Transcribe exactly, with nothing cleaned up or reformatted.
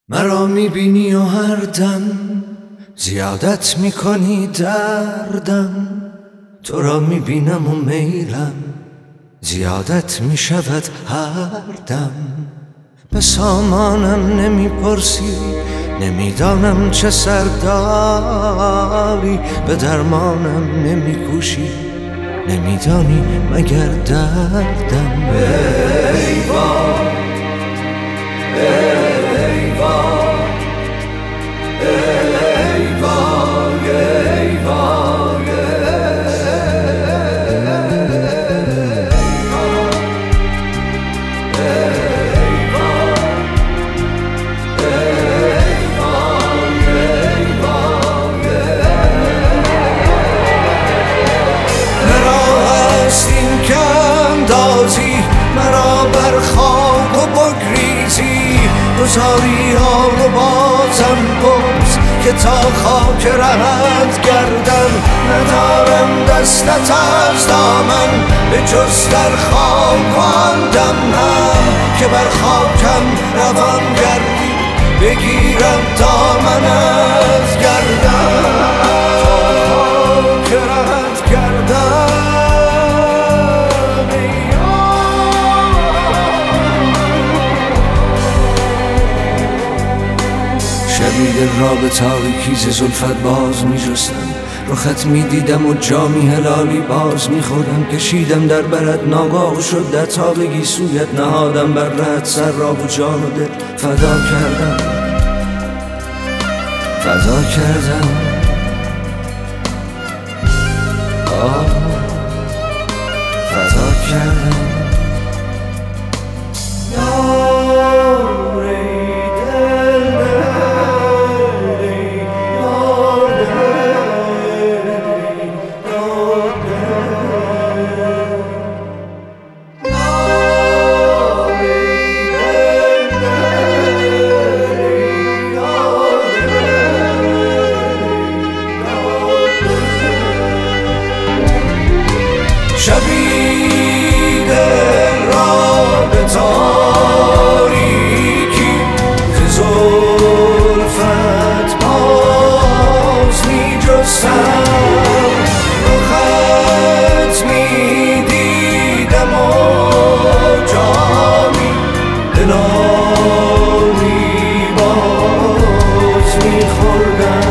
مرا میبینی و هر دم زیادت میکنی دردم، تو را میبینم و میلم زیادت میشود هر دم. به سامانم نمیپرسی، نمیدانم چه سرداری، به درمانم نمیکوشی، نمیدانی مگر دردم. ای وای ای وای ای وای ای وای مرا بر خاک و بگریزی، گذاری ها رو بازم بگز که تا خاک رهت گردم. ندارم دستت از دامن به جز در خاک و آن دم هم که بر خاکم روان گردی، بگیرم دامنت گردم که رهت گردم. شبی دل را به تاریکی ز زلفت باز می جستم، رخت می دیدم و جامی هلالی باز می خورم. کشیدم در برت ناگاه و شد در تابگی سویت نهادم بر رهت سر را و جان و دل فدا کردم فدا کردم آه فدا کردم. شبی دل را به تاریکی ز زلفت باز می جستم، رخت می دیدم و جامی دلامی باز می خوردم.